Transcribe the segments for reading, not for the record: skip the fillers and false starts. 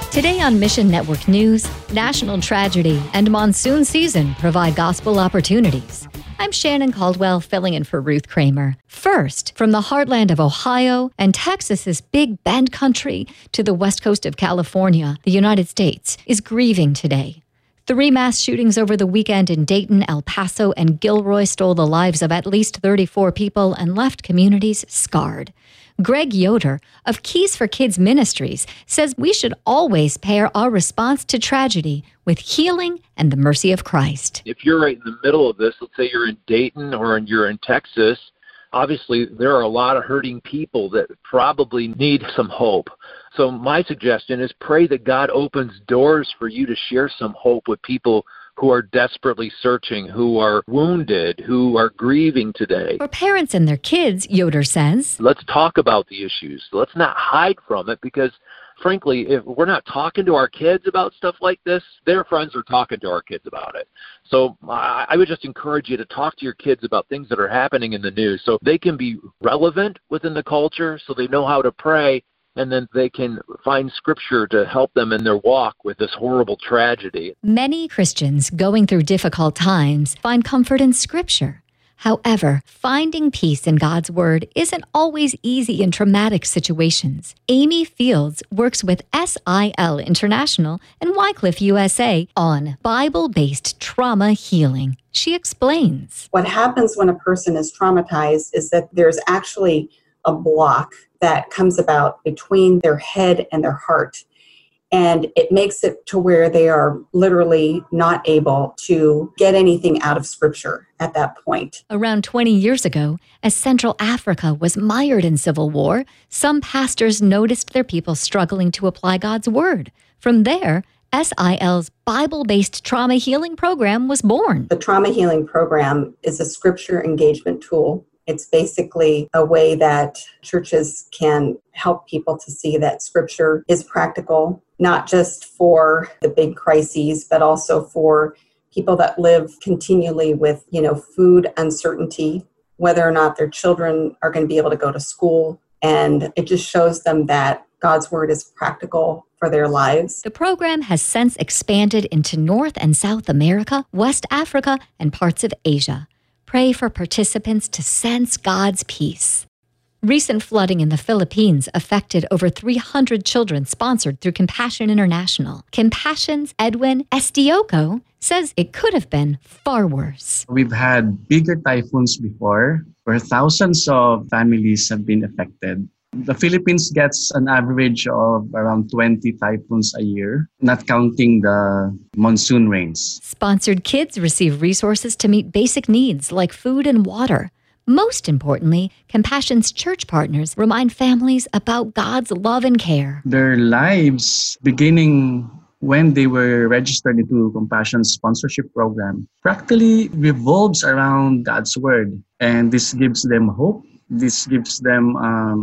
Today on Mission Network News, national tragedy and monsoon season provide gospel opportunities. I'm Shannon Caldwell, filling in for Ruth Kramer. First, from the heartland of Ohio and Texas's Big Bend country to the west coast of California, the United States is grieving today. 3 mass shootings over the weekend in Dayton, El Paso, and Gilroy stole the lives of at least 34 people and left communities scarred. Greg Yoder of Keys for Kids Ministries says we should always pair our response to tragedy with healing and the mercy of Christ. If you're right in the middle of this, let's say you're in Dayton or you're in Texas, obviously there are a lot of hurting people that probably need some hope. So my suggestion is pray that God opens doors for you to share some hope with people who are desperately searching, who are wounded, who are grieving today. For parents and their kids, Yoder says, let's talk about the issues. Let's not hide from it, because frankly, if we're not talking to our kids about stuff like this, their friends are talking to our kids about it. So I would just encourage you to talk to your kids about things that are happening in the news so they can be relevant within the culture, so they know how to pray, and then they can find scripture to help them in their walk with this horrible tragedy. Many Christians going through difficult times find comfort in scripture. However, finding peace in God's Word isn't always easy in traumatic situations. Amy Fields works with SIL International and Wycliffe USA on Bible-based trauma healing. She explains. What happens when a person is traumatized is that there's actually a block that comes about between their head and their heart. And it makes it to where they are literally not able to get anything out of Scripture at that point. Around 20 years ago, as Central Africa was mired in civil war, some pastors noticed their people struggling to apply God's Word. From there, SIL's Bible-based trauma healing program was born. The trauma healing program is a scripture engagement tool. It's basically a way that churches can help people to see that Scripture is practical, not just for the big crises, but also for people that live continually with, food uncertainty, whether or not their children are going to be able to go to school. And it just shows them that God's Word is practical for their lives. The program has since expanded into North and South America, West Africa, and parts of Asia. Pray for participants to sense God's peace. Recent flooding in the Philippines affected over 300 children sponsored through Compassion International. Compassion's Edwin Estioco says it could have been far worse. We've had bigger typhoons before where thousands of families have been affected. The Philippines gets an average of around 20 typhoons a year, not counting the monsoon rains. Sponsored kids receive resources to meet basic needs like food and water. Most importantly, Compassion's church partners remind families about God's love and care. Their lives, beginning when they were registered into Compassion's sponsorship program, practically revolves around God's Word. And this gives them hope. This gives them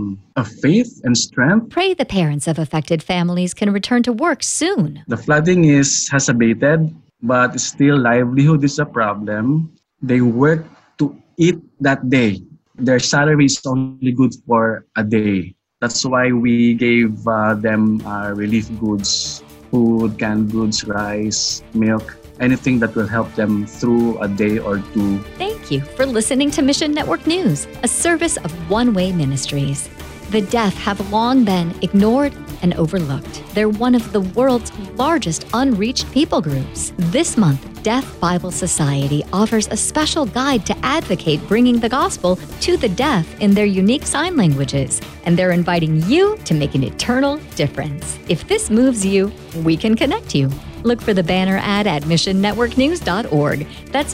a faith and strength. Pray the parents of affected families can return to work soon. The flooding has abated, but still livelihood is a problem. They work to eat that day. Their salary is only good for a day. That's why we gave them relief goods, food, canned goods, rice, milk, anything that will help them through a day or two. Thank you for listening to Mission Network News, a service of One Way Ministries. The deaf have long been ignored and overlooked. They're one of the world's largest unreached people groups. This month, Deaf Bible Society offers a special guide to advocate bringing the gospel to the deaf in their unique sign languages, and they're inviting you to make an eternal difference. If this moves you, we can connect you. Look for the banner ad at missionnetworknews.org. That's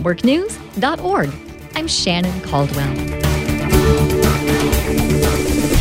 missionnetworknews.org. I'm Shannon Caldwell.